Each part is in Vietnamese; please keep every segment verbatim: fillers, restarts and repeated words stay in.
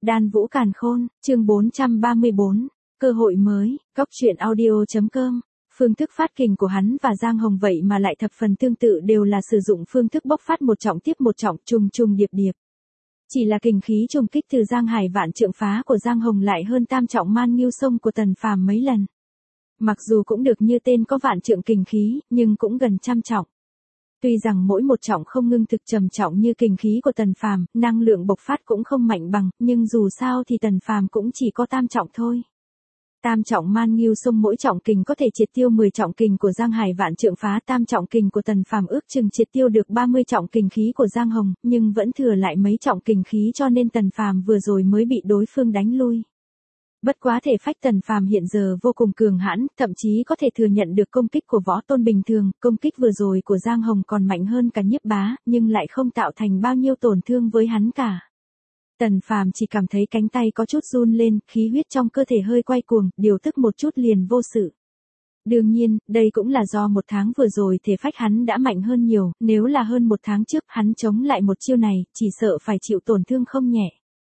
Đan Vũ Càn Khôn, chương bốn trăm ba mươi bốn, cơ hội mới, góc truyện audio.com. Phương thức phát kình của hắn và Giang Hồng vậy mà lại thập phần tương tự, đều là sử dụng phương thức bốc phát một trọng tiếp một trọng, trùng trùng điệp điệp. Chỉ là kình khí trùng kích từ Giang Hải Vạn Trượng Phá của Giang Hồng lại hơn tam trọng Man Ngưu Sông của Tần Phàm mấy lần. Mặc dù cũng được như tên có vạn trượng kình khí, nhưng cũng gần trăm trọng. Tuy rằng mỗi một trọng không ngưng thực trầm trọng như kình khí của Tần Phàm, năng lượng bộc phát cũng không mạnh bằng, nhưng dù sao thì Tần Phàm cũng chỉ có tam trọng thôi. Tam trọng Man Ngưu Sông mỗi trọng kình có thể triệt tiêu mười trọng kình của Giang Hải Vạn Trượng Phá, tam trọng kình của Tần Phàm ước chừng triệt tiêu được ba mươi trọng kình khí của Giang Hồng, nhưng vẫn thừa lại mấy trọng kình khí, cho nên Tần Phàm vừa rồi mới bị đối phương đánh lui. Bất quá thể phách Tần Phàm hiện giờ vô cùng cường hãn, thậm chí có thể thừa nhận được công kích của võ tôn bình thường, công kích vừa rồi của Giang Hồng còn mạnh hơn cả Nhiếp Bá, nhưng lại không tạo thành bao nhiêu tổn thương với hắn cả. Tần Phàm chỉ cảm thấy cánh tay có chút run lên, khí huyết trong cơ thể hơi quay cuồng, điều tức một chút liền vô sự. Đương nhiên, đây cũng là do một tháng vừa rồi thể phách hắn đã mạnh hơn nhiều, nếu là hơn một tháng trước hắn chống lại một chiêu này, chỉ sợ phải chịu tổn thương không nhẹ.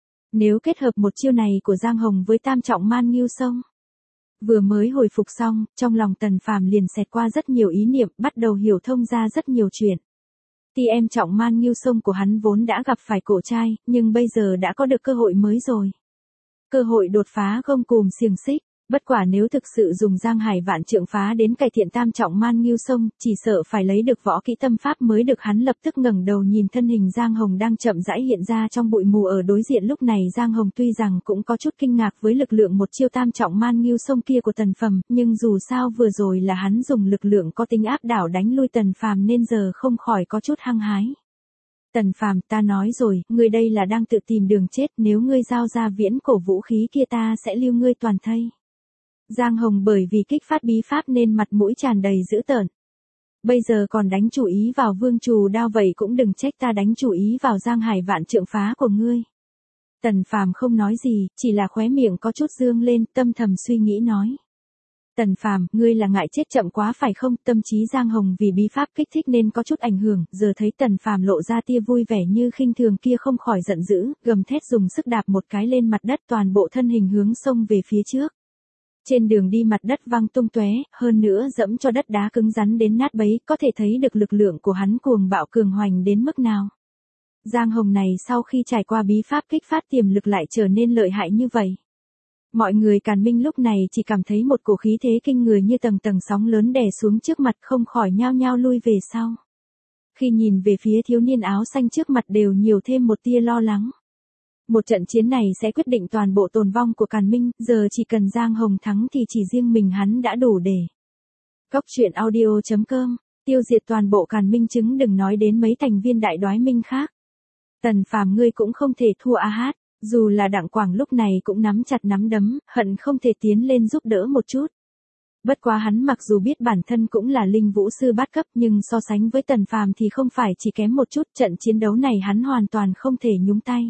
Nếu kết hợp một chiêu này của Giang Hồng với tam trọng Man Ngưu Sông. Vừa mới hồi phục xong, trong lòng Tần Phàm liền xẹt qua rất nhiều ý niệm, bắt đầu hiểu thông ra rất nhiều chuyện. Ti em trọng Man Ngưu Sông của hắn vốn đã gặp phải cổ trai, nhưng bây giờ đã có được cơ hội mới rồi. Cơ hội đột phá gông cùm xiềng xích. Bất quả nếu thực sự dùng Giang Hải Vạn Trượng Phá đến cải thiện tam trọng Man Ngưu Sông, chỉ sợ phải lấy được võ kỹ tâm pháp mới được. Hắn lập tức ngẩng đầu nhìn thân hình Giang Hồng đang chậm rãi hiện ra trong bụi mù ở đối diện. Lúc này Giang Hồng tuy rằng cũng có chút kinh ngạc với lực lượng một chiêu tam trọng Man Ngưu Sông kia của Tần Phàm, nhưng dù sao vừa rồi là hắn dùng lực lượng có tính áp đảo đánh lui Tần Phàm nên giờ không khỏi có chút hăng hái. Tần Phàm, ta nói rồi, ngươi đây là đang tự tìm đường chết, nếu ngươi giao ra viễn cổ vũ khí kia ta sẽ lưu ngươi toàn thây. Giang Hồng bởi vì kích phát bí pháp nên mặt mũi tràn đầy dữ tợn. Bây giờ còn đánh chủ ý vào Vương Trù Đao, vậy cũng đừng trách ta đánh chủ ý vào Giang Hải Vạn Trượng Phá của ngươi. Tần Phàm không nói gì, chỉ là khóe miệng có chút dương lên, tâm thầm suy nghĩ nói. Tần Phàm, ngươi là ngại chết chậm quá phải không? Tâm trí Giang Hồng vì bí pháp kích thích nên có chút ảnh hưởng, giờ thấy Tần Phàm lộ ra tia vui vẻ như khinh thường kia không khỏi giận dữ, gầm thét dùng sức đạp một cái lên mặt đất, toàn bộ thân hình hướng xông về phía trước. Trên đường đi mặt đất văng tung tóe, hơn nữa dẫm cho đất đá cứng rắn đến nát bấy, có thể thấy được lực lượng của hắn cuồng bạo cường hoành đến mức nào. Giang Hồng này sau khi trải qua bí pháp kích phát tiềm lực lại trở nên lợi hại như vậy. Mọi người Càn Minh lúc này chỉ cảm thấy một cổ khí thế kinh người như tầng tầng sóng lớn đè xuống trước mặt, không khỏi nhao nhao lui về sau. Khi nhìn về phía thiếu niên áo xanh trước mặt đều nhiều thêm một tia lo lắng. Một trận chiến này sẽ quyết định toàn bộ tồn vong của Càn Minh, giờ chỉ cần Giang Hồng thắng thì chỉ riêng mình hắn đã đủ để. Góc truyện audio.com, tiêu diệt toàn bộ Càn Minh chứng đừng nói đến mấy thành viên đại đoái minh khác. Tần Phàm, ngươi cũng không thể thua a hát, dù là Đặng Quảng lúc này cũng nắm chặt nắm đấm, hận không thể tiến lên giúp đỡ một chút. Bất quá hắn mặc dù biết bản thân cũng là linh vũ sư bát cấp nhưng so sánh với Tần Phàm thì không phải chỉ kém một chút, trận chiến đấu này hắn hoàn toàn không thể nhúng tay.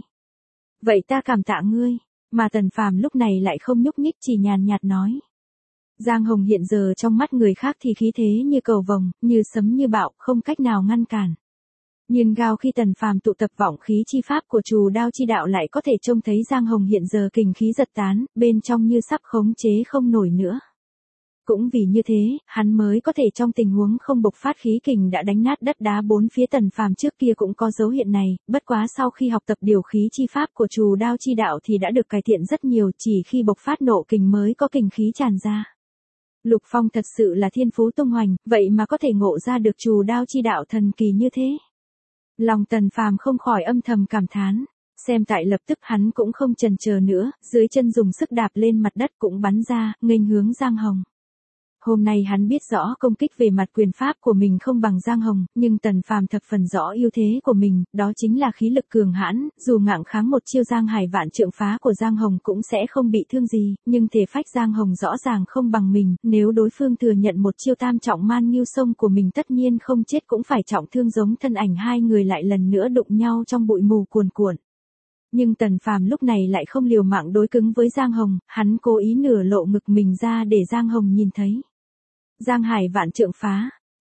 Vậy ta cảm tạ ngươi, mà Tần Phàm lúc này lại không nhúc nhích, chỉ nhàn nhạt nói. Giang Hồng hiện giờ trong mắt người khác thì khí thế như cầu vồng, như sấm như bão, không cách nào ngăn cản. Nhưng gao khi Tần Phàm tụ tập vọng khí chi pháp của Trù Đao chi đạo lại có thể trông thấy Giang Hồng hiện giờ kình khí giật tán, bên trong như sắp khống chế không nổi nữa. Cũng vì như thế, hắn mới có thể trong tình huống không bộc phát khí kình đã đánh nát đất đá bốn phía. Tần Phàm trước kia cũng có dấu hiện này, bất quá sau khi học tập điều khí chi pháp của Trù Đao chi đạo thì đã được cải thiện rất nhiều, chỉ khi bộc phát nộ kình mới có kình khí tràn ra. Lục Phong thật sự là thiên phú tung hoành, vậy mà có thể ngộ ra được Trù Đao chi đạo thần kỳ như thế. Lòng Tần Phàm không khỏi âm thầm cảm thán. Xem tại lập tức hắn cũng không chần chờ nữa, dưới chân dùng sức đạp lên mặt đất cũng bắn ra, nghênh hướng Giang Hồng. Hôm nay hắn biết rõ công kích về mặt quyền pháp của mình không bằng Giang Hồng, nhưng Tần Phàm thập phần rõ ưu thế của mình, đó chính là khí lực cường hãn, dù ngạng kháng một chiêu Giang Hải Vạn Trượng Phá của Giang Hồng cũng sẽ không bị thương gì, nhưng thể phách Giang Hồng rõ ràng không bằng mình, nếu đối phương thừa nhận một chiêu tam trọng Man Ngưu Sông của mình tất nhiên không chết cũng phải trọng thương, giống thân ảnh hai người lại lần nữa đụng nhau trong bụi mù cuồn cuộn. Nhưng Tần Phàm lúc này lại không liều mạng đối cứng với Giang Hồng, hắn cố ý nửa lộ ngực mình ra để Giang Hồng nhìn thấy. Giang Hải Vạn Trượng Phá,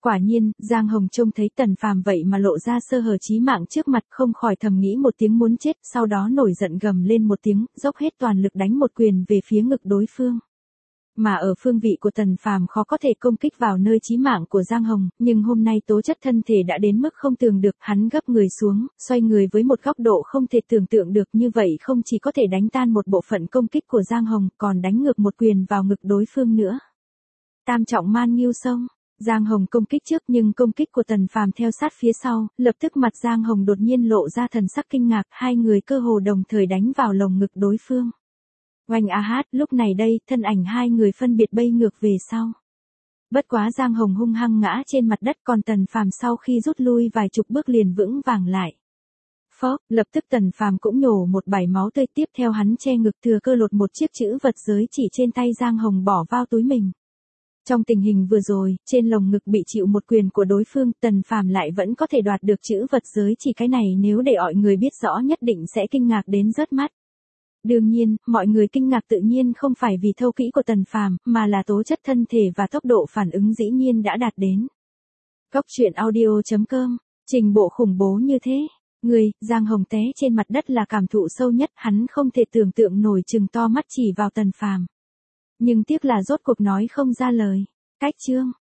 Quả nhiên, Giang Hồng trông thấy Tần Phàm vậy mà lộ ra sơ hở chí mạng trước mặt, không khỏi thầm nghĩ một tiếng muốn chết, sau đó nổi giận gầm lên một tiếng, dốc hết toàn lực đánh một quyền về phía ngực đối phương. Mà ở phương vị của Tần Phàm khó có thể công kích vào nơi chí mạng của Giang Hồng, nhưng hôm nay tố chất thân thể đã đến mức không tưởng được, hắn gấp người xuống, xoay người với một góc độ không thể tưởng tượng được, như vậy không chỉ có thể đánh tan một bộ phận công kích của Giang Hồng, còn đánh ngược một quyền vào ngực đối phương nữa. Tam trọng man nghiêu sông. Giang Hồng công kích trước nhưng công kích của Tần Phàm theo sát phía sau, lập tức mặt Giang Hồng đột nhiên lộ ra thần sắc kinh ngạc, hai người cơ hồ đồng thời đánh vào lồng ngực đối phương. Oanh a hát, lúc này đây, thân ảnh hai người phân biệt bay ngược về sau. Bất quá Giang Hồng hung hăng ngã trên mặt đất, còn Tần Phàm sau khi rút lui vài chục bước liền vững vàng lại. Phó, lập tức Tần Phàm cũng nhổ một bãi máu tươi, tiếp theo hắn che ngực thừa cơ lột một chiếc chữ vật giới chỉ trên tay Giang Hồng bỏ vào túi mình. Trong tình hình vừa rồi, trên lồng ngực bị chịu một quyền của đối phương, Tần Phàm lại vẫn có thể đoạt được chữ vật giới chỉ, cái này nếu để mọi người biết rõ nhất định sẽ kinh ngạc đến rớt mắt. Đương nhiên, mọi người kinh ngạc tự nhiên không phải vì thâu kỹ của Tần Phàm, mà là tố chất thân thể và tốc độ phản ứng dĩ nhiên đã đạt đến. Cốc truyện audio chấm com, trình bộ khủng bố như thế. Người, Giang Hồng té trên mặt đất là cảm thụ sâu nhất, hắn không thể tưởng tượng nổi, trừng to mắt chỉ vào Tần Phàm. Nhưng tiếc là rốt cuộc nói không ra lời. Cách chương.